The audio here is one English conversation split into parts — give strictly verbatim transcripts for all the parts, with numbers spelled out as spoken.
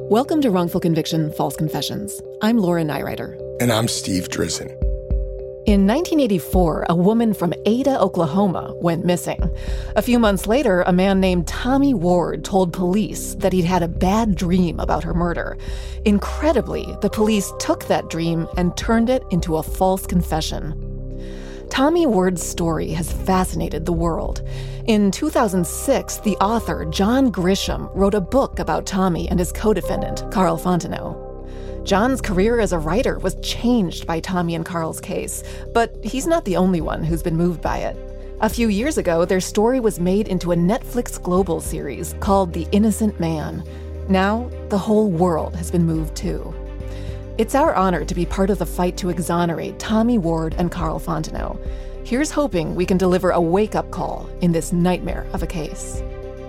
Welcome to Wrongful Conviction, False Confessions. I'm Laura Nyrider. And I'm Steve Drizin. In nineteen eighty-four, a woman from Ada, Oklahoma, went missing. A few months later, a man named Tommy Ward told police that he'd had a bad dream about her murder. Incredibly, the police took that dream and turned it into a false confession. Tommy Ward's story has fascinated the world. In two thousand six, the author, John Grisham, wrote a book about Tommy and his co-defendant, Carl Fontenot. John's career as a writer was changed by Tommy and Carl's case, but he's not the only one who's been moved by it. A few years ago, their story was made into a Netflix global series called The Innocent Man. Now, the whole world has been moved too. It's our honor to be part of the fight to exonerate Tommy Ward and Carl Fontenot. Here's hoping we can deliver a wake-up call in this nightmare of a case.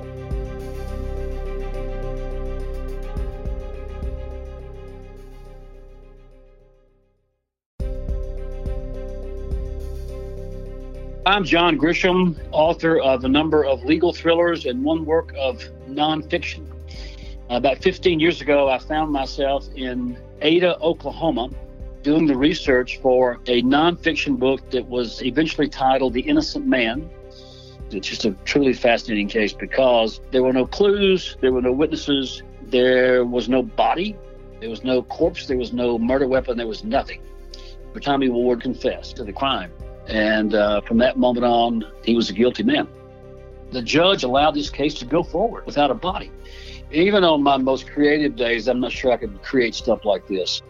I'm John Grisham, author of a number of legal thrillers and one work of nonfiction. About fifteen years ago, I found myself in Ada, Oklahoma, doing the research for a nonfiction book that was eventually titled The Innocent Man. It's just a truly fascinating case because there were no clues, there were no witnesses, there was no body, there was no corpse, there was no murder weapon, there was nothing. But Tommy Ward confessed to the crime. And uh, from that moment on, he was a guilty man. The judge allowed this case to go forward without a body. Even on my most creative days, I'm not sure I could create stuff like this.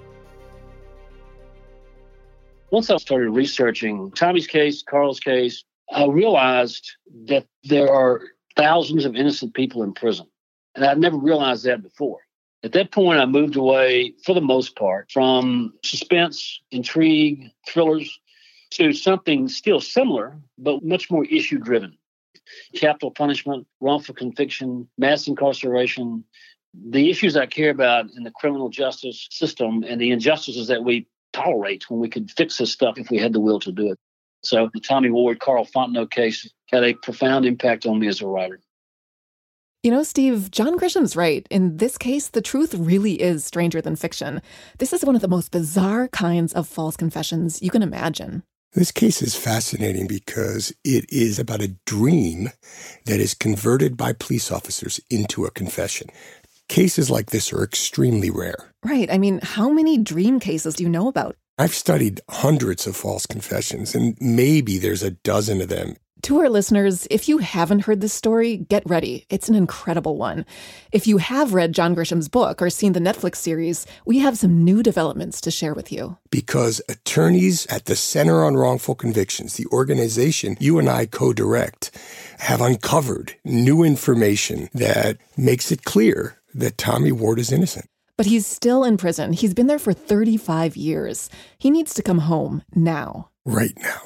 Once I started researching Tommy's case, Carl's case, I realized that there are thousands of innocent people in prison. And I'd never realized that before. At that point, I moved away, for the most part, from suspense, intrigue, thrillers, to something still similar, but much more issue-driven. Capital punishment, wrongful conviction, mass incarceration, the issues I care about in the criminal justice system and the injustices that we tolerate when we could fix this stuff if we had the will to do it. So the Tommy Ward, Carl Fontenot case had a profound impact on me as a writer. You know, Steve, John Grisham's right. In this case, the truth really is stranger than fiction. This is one of the most bizarre kinds of false confessions you can imagine. This case is fascinating because it is about a dream that is converted by police officers into a confession. Cases like this are extremely rare. Right. I mean, how many dream cases do you know about? I've studied hundreds of false confessions, and maybe there's a dozen of them. To our listeners, if you haven't heard this story, get ready. It's an incredible one. If you have read John Grisham's book or seen the Netflix series, we have some new developments to share with you. Because attorneys at the Center on Wrongful Convictions, the organization you and I co-direct, have uncovered new information that makes it clear that Tommy Ward is innocent. But he's still in prison. He's been there for thirty-five years. He needs to come home now. Right now.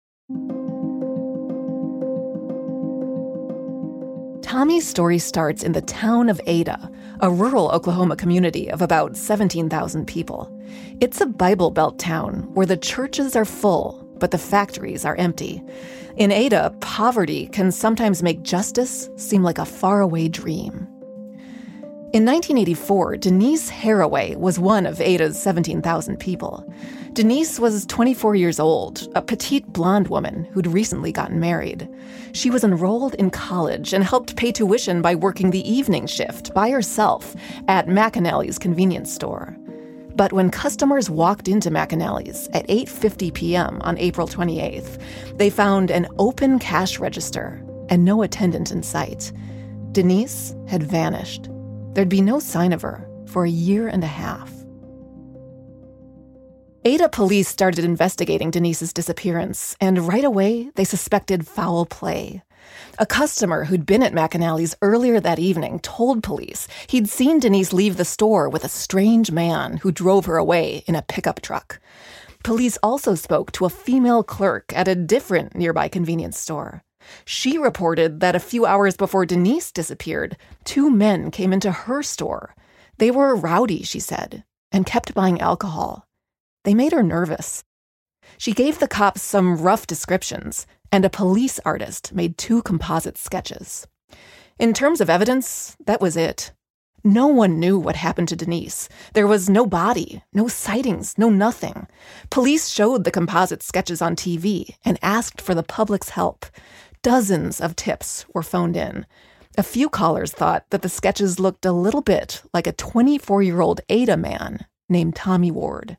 Tommy's story starts in the town of Ada, a rural Oklahoma community of about seventeen thousand people. It's a Bible Belt town where the churches are full, but the factories are empty. In Ada, poverty can sometimes make justice seem like a faraway dream. In nineteen eighty-four, Denise Haraway was one of Ada's seventeen thousand people. Denise was twenty-four years old, a petite blonde woman who'd recently gotten married. She was enrolled in college and helped pay tuition by working the evening shift by herself at McAnally's convenience store. But when customers walked into McAnally's at eight fifty p.m. on April twenty-eighth, they found an open cash register and no attendant in sight. Denise had vanished. There'd be no sign of her for a year and a half. Ada police started investigating Denise's disappearance, and right away, they suspected foul play. A customer who'd been at McAnally's earlier that evening told police he'd seen Denise leave the store with a strange man who drove her away in a pickup truck. Police also spoke to a female clerk at a different nearby convenience store. She reported that a few hours before Denise disappeared, two men came into her store. They were rowdy, she said, and kept buying alcohol. They made her nervous. She gave the cops some rough descriptions, and a police artist made two composite sketches. In terms of evidence, that was it. No one knew what happened to Denise. There was no body, no sightings, no nothing. Police showed the composite sketches on T V and asked for the public's help. Dozens of tips were phoned in. A few callers thought that the sketches looked a little bit like a twenty-four-year-old Ada man named Tommy Ward.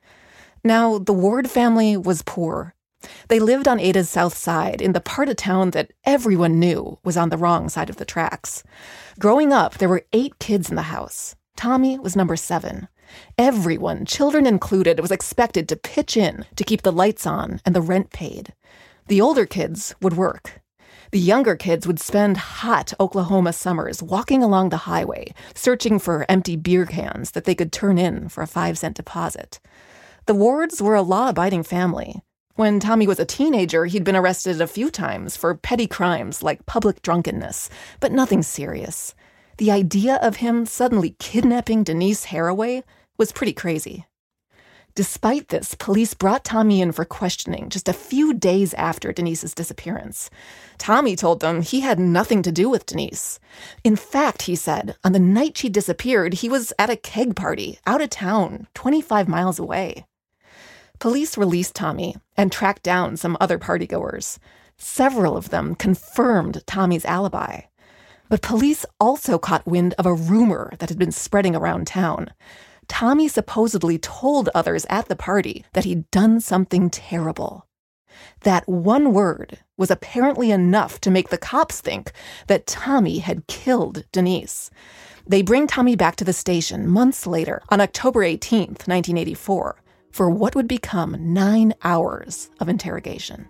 Now, the Ward family was poor. They lived on Ada's south side in the part of town that everyone knew was on the wrong side of the tracks. Growing up, there were eight kids in the house. Tommy was number seven. Everyone, children included, was expected to pitch in to keep the lights on and the rent paid. The older kids would work. The younger kids would spend hot Oklahoma summers walking along the highway, searching for empty beer cans that they could turn in for a five-cent deposit. The Wards were a law-abiding family. When Tommy was a teenager, he'd been arrested a few times for petty crimes like public drunkenness, but nothing serious. The idea of him suddenly kidnapping Denise Haraway was pretty crazy. Despite this, police brought Tommy in for questioning just a few days after Denise's disappearance. Tommy told them he had nothing to do with Denise. In fact, he said, on the night she disappeared, he was at a keg party out of town, twenty-five miles away. Police released Tommy and tracked down some other partygoers. Several of them confirmed Tommy's alibi. But police also caught wind of a rumor that had been spreading around town. Tommy supposedly told others at the party that he'd done something terrible. That one word was apparently enough to make the cops think that Tommy had killed Denise. They bring Tommy back to the station months later, on October eighteenth, nineteen eighty-four, for what would become nine hours of interrogation.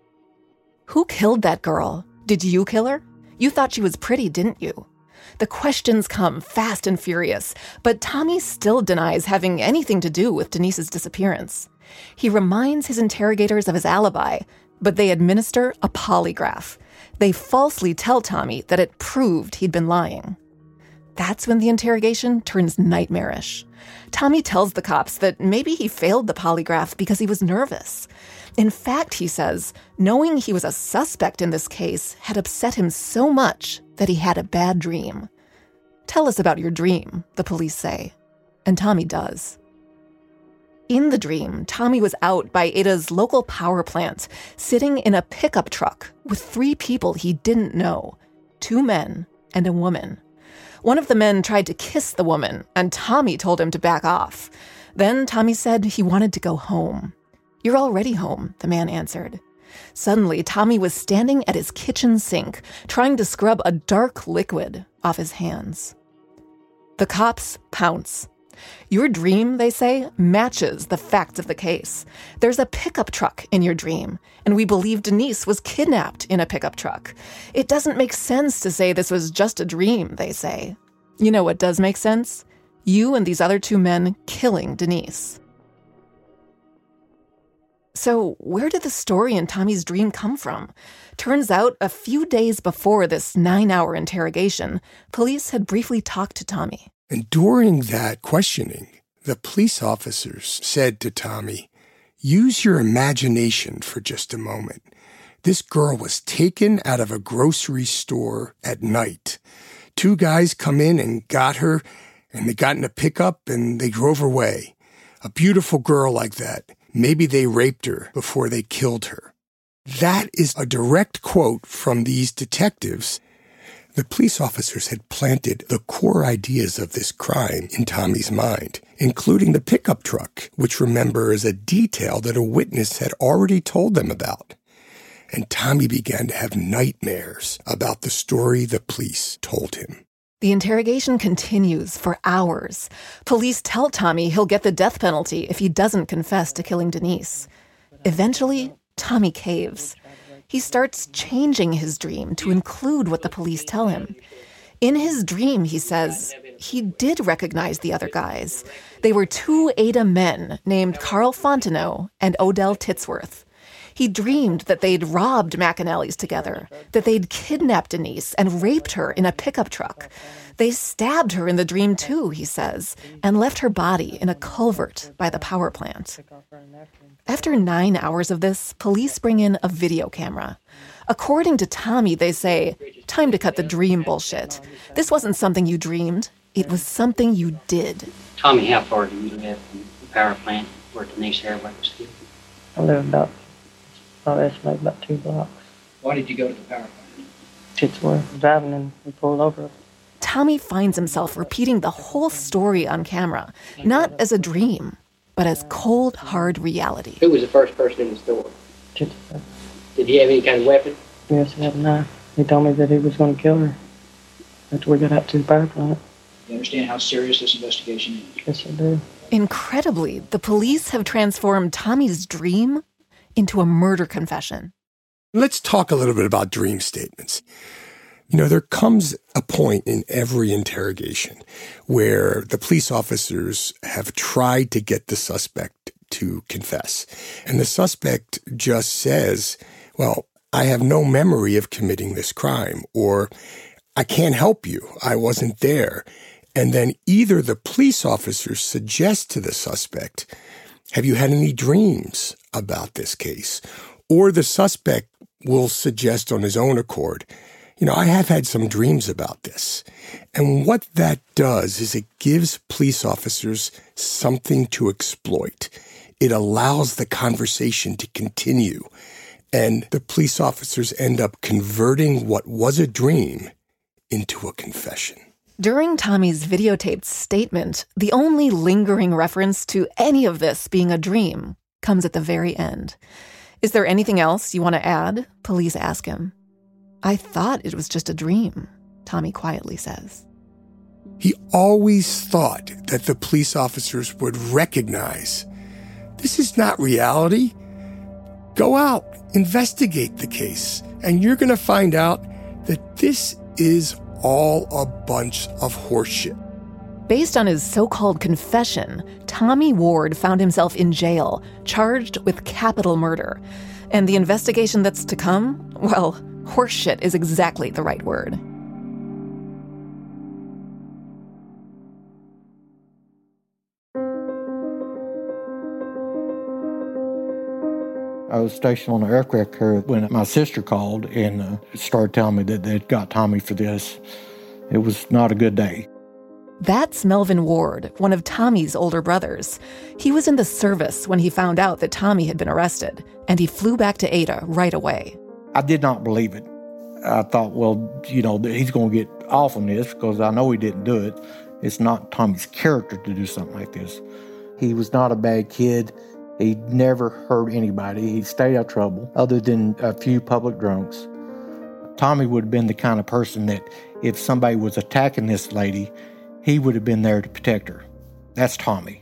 Who killed that girl? Did you kill her? You thought she was pretty, didn't you? The questions come fast and furious, but Tommy still denies having anything to do with Denise's disappearance. He reminds his interrogators of his alibi, but they administer a polygraph. They falsely tell Tommy that it proved he'd been lying. That's when the interrogation turns nightmarish. Tommy tells the cops that maybe he failed the polygraph because he was nervous. In fact, he says, knowing he was a suspect in this case had upset him so much that he had a bad dream. Tell us about your dream, the police say. And Tommy does. In the dream, Tommy was out by Ada's local power plant, sitting in a pickup truck with three people he didn't know, two men and a woman. One of the men tried to kiss the woman, and Tommy told him to back off. Then Tommy said he wanted to go home. "You're already home," the man answered. Suddenly, Tommy was standing at his kitchen sink, trying to scrub a dark liquid off his hands. The cops pounce. Your dream, they say, matches the facts of the case. There's a pickup truck in your dream, and we believe Denise was kidnapped in a pickup truck. It doesn't make sense to say this was just a dream, they say. You know what does make sense? You and these other two men killing Denise. So where did the story in Tommy's dream come from? Turns out a few days before this nine-hour interrogation, police had briefly talked to Tommy. And during that questioning, the police officers said to Tommy, use your imagination for just a moment. This girl was taken out of a grocery store at night. Two guys come in and got her, and they got in a pickup and they drove her away. A beautiful girl like that. Maybe they raped her before they killed her. That is a direct quote from these detectives. The police officers had planted the core ideas of this crime in Tommy's mind, including the pickup truck, which, remember, is a detail that a witness had already told them about. And Tommy began to have nightmares about the story the police told him. The interrogation continues for hours. Police tell Tommy he'll get the death penalty if he doesn't confess to killing Denise. Eventually, Tommy caves. He starts changing his dream to include what the police tell him. In his dream, he says, he did recognize the other guys. They were two Ada men named Carl Fontenot and Odell Titsworth. He dreamed that they'd robbed McAnally's together, that they'd kidnapped Denise and raped her in a pickup truck. They stabbed her in the dream too, he says, and left her body in a culvert by the power plant. After nine hours of this, police bring in a video camera. According to Tommy, they say, time to cut the dream bullshit. This wasn't something you dreamed. it was something you did. Tommy, how far do you live from the power plant where Denise Haraway was killed? I live about, I estimate about two blocks. Why did you go to the power plant? It's where driving and we pulled over. Tommy finds himself repeating the whole story on camera, not as a dream, but as cold, hard reality. Who was the first person in the store? Did he have any kind of weapon? Yes, he had a knife. He told me that he was going to kill her after we got out to the power plant. You understand how serious this investigation is? Yes, I do. Incredibly, the police have transformed Tommy's dream into a murder confession. Let's talk a little bit about dream statements. You know, there comes a point in every interrogation where the police officers have tried to get the suspect to confess. And the suspect just says, well, I have no memory of committing this crime, or I can't help you. I wasn't there. And then either the police officers suggest to the suspect, have you had any dreams about this case? Or the suspect will suggest on his own accord, you know, I have had some dreams about this. And what that does is it gives police officers something to exploit. It allows the conversation to continue. And the police officers end up converting what was a dream into a confession. During Tommy's videotaped statement, the only lingering reference to any of this being a dream comes at the very end. Is there anything else you want to add? Police ask him. I thought it was just a dream, Tommy quietly says. He always thought that the police officers would recognize, this is not reality. Go out, investigate the case, and you're going to find out that this is all a bunch of horseshit. Based on his so-called confession, Tommy Ward found himself in jail, charged with capital murder. And the investigation that's to come, well, horseshit is exactly the right word. I was stationed on an aircraft carrier when my sister called and uh, started telling me that they'd got Tommy for this. It was not a good day. That's Melvin Ward, one of Tommy's older brothers. He was in the service when he found out that Tommy had been arrested, and he flew back to Ada right away. I did not believe it. I thought, well, you know, he's going to get off on this because I know he didn't do it. It's not Tommy's character to do something like this. He was not a bad kid. He never hurt anybody. He stayed out of trouble, other than a few public drunks. Tommy would have been the kind of person that if somebody was attacking this lady, he would have been there to protect her. That's Tommy.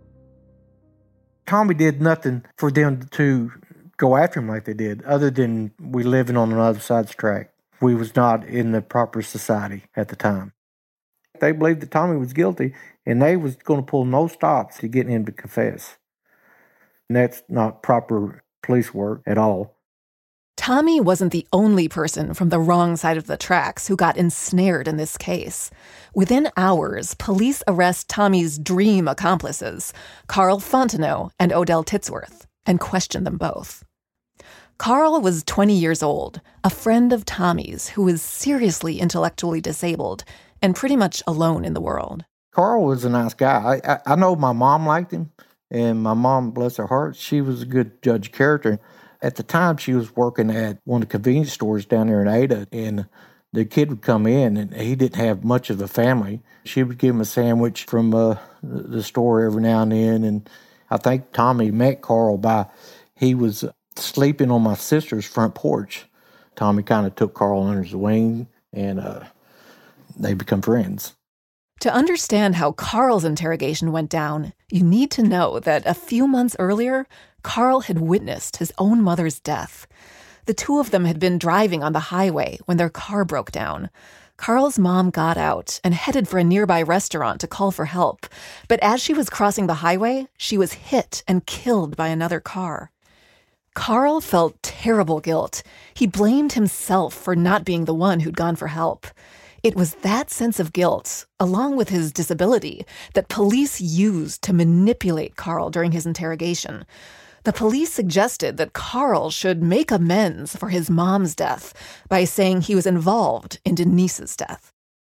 Tommy did nothing for them to go after him like they did, other than we living on the other side of the track. We was not in the proper society at the time. They believed that Tommy was guilty, and they was going to pull no stops to getting him to confess. And that's not proper police work at all. Tommy wasn't the only person from the wrong side of the tracks who got ensnared in this case. Within hours, police arrest Tommy's dream accomplices, Carl Fontenot and Odell Titsworth, and question them both. Carl was twenty years old, a friend of Tommy's who was seriously intellectually disabled and pretty much alone in the world. Carl was a nice guy. I, I, I know my mom liked him, and my mom, bless her heart, she was a good judge of character. At the time, she was working at one of the convenience stores down there in Ada, and the kid would come in, and he didn't have much of a family. She would give him a sandwich from uh, the store every now and then, and I think Tommy met Carl by, he was sleeping on my sister's front porch. Tommy kind of took Carl under his wing, and uh, they become friends. To understand how Carl's interrogation went down, you need to know that a few months earlier, Carl had witnessed his own mother's death. The two of them had been driving on the highway when their car broke down. Carl's mom got out and headed for a nearby restaurant to call for help. But as she was crossing the highway, she was hit and killed by another car. Carl felt terrible guilt. He blamed himself for not being the one who'd gone for help. It was that sense of guilt, along with his disability, that police used to manipulate Carl during his interrogation. The police suggested that Carl should make amends for his mom's death by saying he was involved in Denise's death.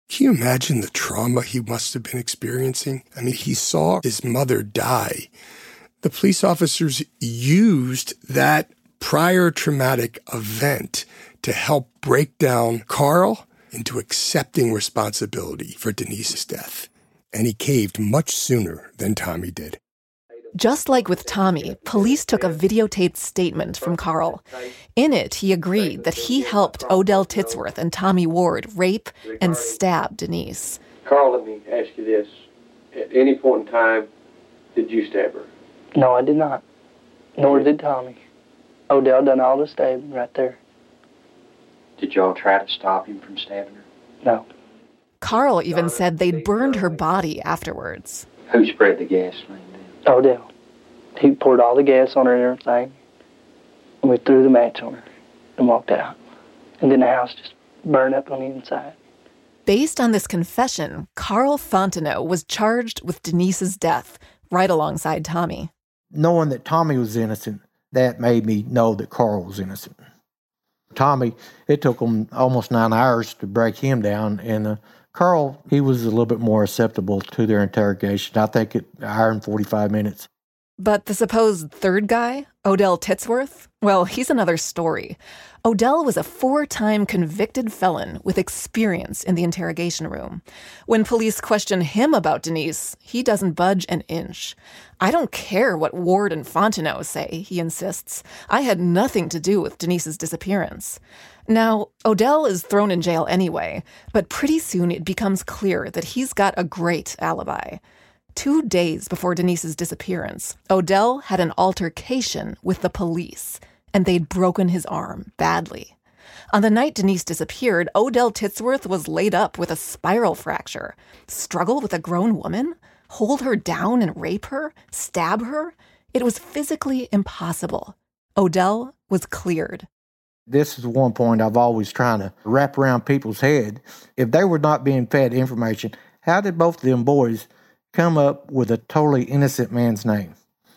Can you imagine the trauma he must have been experiencing? I mean, he saw his mother die. The police officers used that prior traumatic event to help break down Carl into accepting responsibility for Denise's death. And he caved much sooner than Tommy did. Just like with Tommy, police took a videotaped statement from Carl. In it, he agreed that he helped Odell Titsworth and Tommy Ward rape and stab Denise. Carl, let me ask you this. At any point in time, did you stab her? No, I did not. Nor did Tommy. Odell done all the stabbing right there. Did y'all try to stop him from stabbing her? No. Carl even said they'd burned her body afterwards. Who spread the gasoline then? Odell. He poured all the gas on her and everything, and we threw the match on her and walked out. And then the house just burned up on the inside. Based on this confession, Carl Fontenot was charged with Denise's death, right alongside Tommy. Knowing that Tommy was innocent, that made me know that Carl was innocent. Tommy, it took them almost nine hours to break him down, and uh, Carl, he was a little bit more acceptable to their interrogation. I think it an hour and forty-five minutes. But the supposed third guy, Odell Titsworth, well, he's another story. Odell was a four-time convicted felon with experience in the interrogation room. When police question him about Denise, he doesn't budge an inch. I don't care what Ward and Fontenot say, he insists. I had nothing to do with Denise's disappearance. Now, Odell is thrown in jail anyway, but pretty soon it becomes clear that he's got a great alibi. Two days before Denise's disappearance, Odell had an altercation with the police, and they'd broken his arm badly. On the night Denise disappeared, Odell Titsworth was laid up with a spiral fracture. Struggle with a grown woman? Hold her down and rape her? Stab her? It was physically impossible. Odell was cleared. This is one point I've always trying to wrap around people's head. If they were not being fed information, how did both of them boys come up with a totally innocent man's name?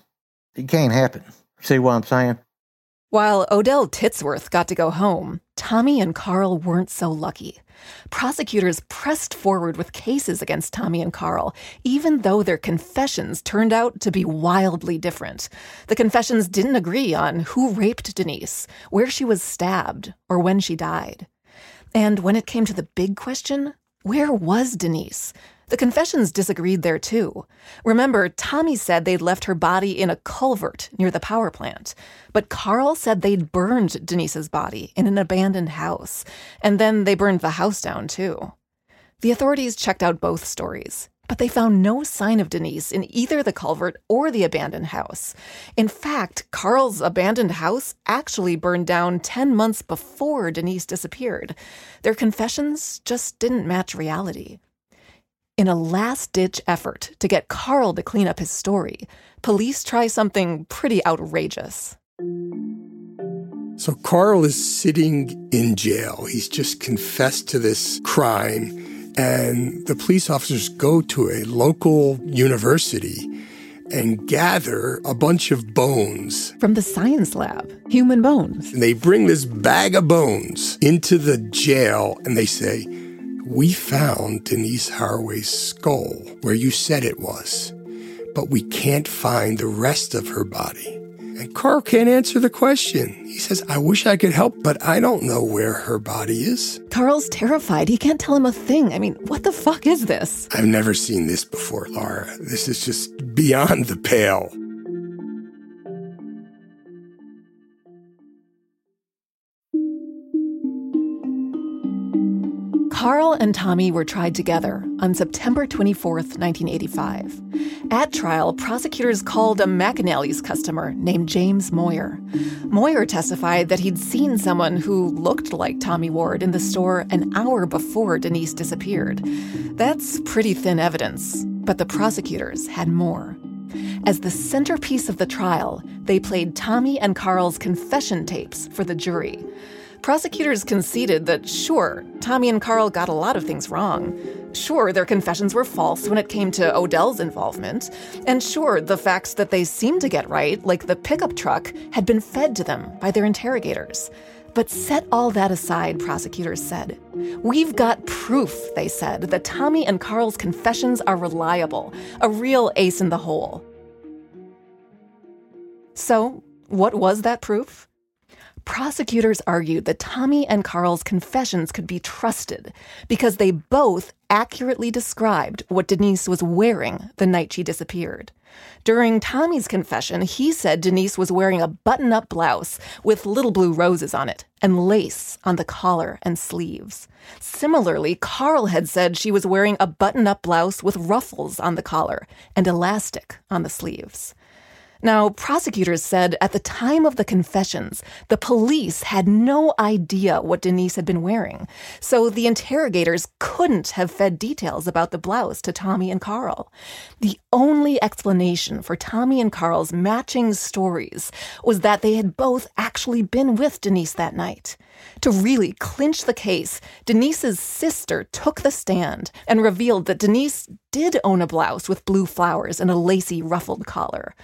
It can't happen. See what I'm saying? While Odell Titsworth got to go home, Tommy and Carl weren't so lucky. Prosecutors pressed forward with cases against Tommy and Carl, even though their confessions turned out to be wildly different. The confessions didn't agree on who raped Denise, where she was stabbed, or when she died. And when it came to the big question, where was Denise? The confessions disagreed there, too. Remember, Tommy said they'd left her body in a culvert near the power plant. But Carl said they'd burned Denise's body in an abandoned house. And then they burned the house down, too. The authorities checked out both stories, but they found no sign of Denise in either the culvert or the abandoned house. In fact, Carl's abandoned house actually burned down ten months before Denise disappeared. Their confessions just didn't match reality. In a last-ditch effort to get Carl to clean up his story, police try something pretty outrageous. So Carl is sitting in jail. He's just confessed to this crime, and the police officers go to a local university and gather a bunch of bones. From the science lab, human bones. And they bring this bag of bones into the jail, and they say, "We found Denise Haraway's skull where you said it was, but we can't find the rest of her body." And Carl can't answer the question. He says, "I wish I could help, but I don't know where her body is." Carl's terrified. He can't tell him a thing. I mean, what the fuck is this? I've never seen this before, Laura. This is just beyond the pale. Carl and Tommy were tried together on September twenty-fourth, nineteen eighty-five. At trial, prosecutors called a McAnally's customer named James Moyer. Moyer testified that he'd seen someone who looked like Tommy Ward in the store an hour before Denise disappeared. That's pretty thin evidence, but the prosecutors had more. As the centerpiece of the trial, they played Tommy and Carl's confession tapes for the jury. Prosecutors conceded that, sure, Tommy and Carl got a lot of things wrong. Sure, their confessions were false when it came to Odell's involvement. And sure, the facts that they seemed to get right, like the pickup truck, had been fed to them by their interrogators. But set all that aside, prosecutors said. We've got proof, they said, that Tommy and Carl's confessions are reliable, a real ace in the hole. So, what was that proof? Prosecutors argued that Tommy and Carl's confessions could be trusted because they both accurately described what Denise was wearing the night she disappeared. During Tommy's confession, he said Denise was wearing a button-up blouse with little blue roses on it and lace on the collar and sleeves. Similarly, Carl had said she was wearing a button-up blouse with ruffles on the collar and elastic on the sleeves. Now, prosecutors said at the time of the confessions, the police had no idea what Denise had been wearing, so the interrogators couldn't have fed details about the blouse to Tommy and Carl. The only explanation for Tommy and Carl's matching stories was that they had both actually been with Denise that night. To really clinch the case, Denise's sister took the stand and revealed that Denise did own a blouse with blue flowers and a lacy ruffled collar.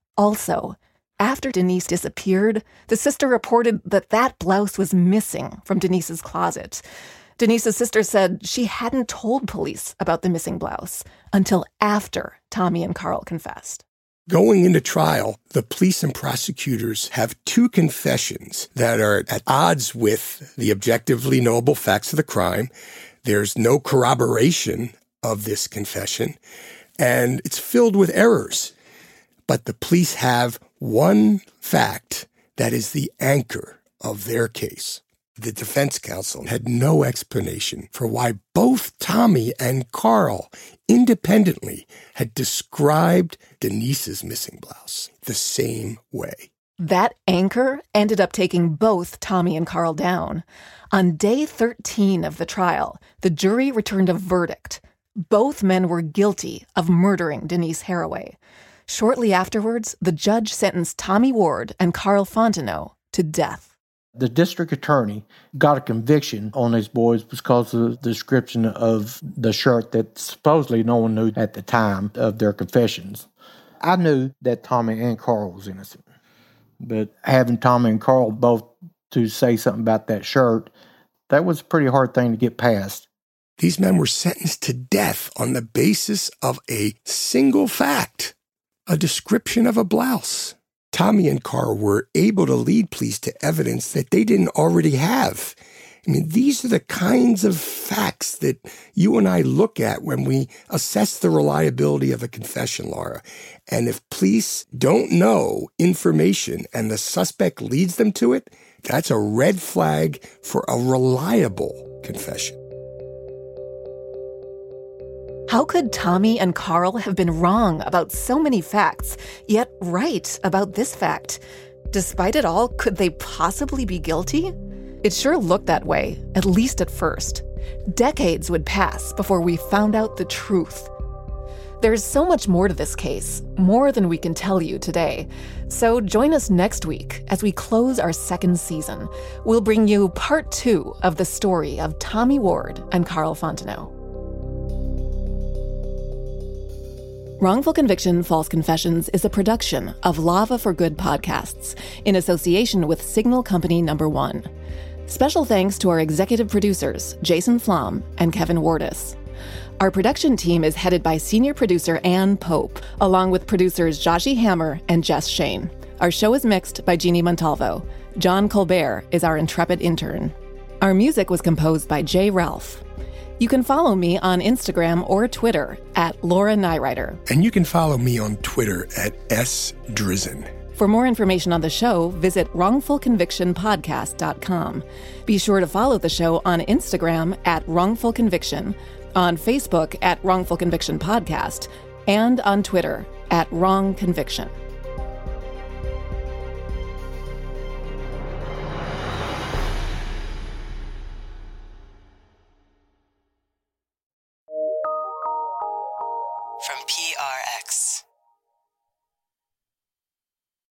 Also, after Denise disappeared, the sister reported that that blouse was missing from Denise's closet. Denise's sister said she hadn't told police about the missing blouse until after Tommy and Carl confessed. Going into trial, the police and prosecutors have two confessions that are at odds with the objectively knowable facts of the crime. There's no corroboration of this confession, and it's filled with errors. But the police have one fact that is the anchor of their case. The defense counsel had no explanation for why both Tommy and Carl independently had described Denise's missing blouse the same way. That anchor ended up taking both Tommy and Carl down. On day thirteen of the trial, the jury returned a verdict. Both men were guilty of murdering Denise Haraway. Shortly afterwards, the judge sentenced Tommy Ward and Carl Fontenot to death. The district attorney got a conviction on these boys because of the description of the shirt that supposedly no one knew at the time of their confessions. I knew that Tommy and Carl was innocent, but having Tommy and Carl both to say something about that shirt, that was a pretty hard thing to get past. These men were sentenced to death on the basis of a single fact. A description of a blouse. Tommy and Carl were able to lead police to evidence that they didn't already have. I mean, these are the kinds of facts that you and I look at when we assess the reliability of a confession, Laura. And if police don't know information and the suspect leads them to it, that's a red flag for a reliable confession. How could Tommy and Carl have been wrong about so many facts, yet right about this fact? Despite it all, could they possibly be guilty? It sure looked that way, at least at first. Decades would pass before we found out the truth. There's so much more to this case, more than we can tell you today. So join us next week as we close our second season. We'll bring you part two of the story of Tommy Ward and Carl Fontenot. Wrongful Conviction, False Confessions is a production of Lava for Good podcasts in association with Signal Company Number One. Special thanks to our executive producers, Jason Flom and Kevin Wardis. Our production team is headed by senior producer Ann Pope, along with producers Joshi Hammer and Jess Shane. Our show is mixed by Jeannie Montalvo. John Colbert is our intrepid intern. Our music was composed by Jay Ralph. You can follow me on Instagram or Twitter at Laura Nyrider. And you can follow me on Twitter at S Drizzen. For more information on the show, visit wrongful conviction podcast dot com. Be sure to follow the show on Instagram at Wrongful Conviction, on Facebook at Wrongful Conviction Podcast, and on Twitter at Wrong Conviction.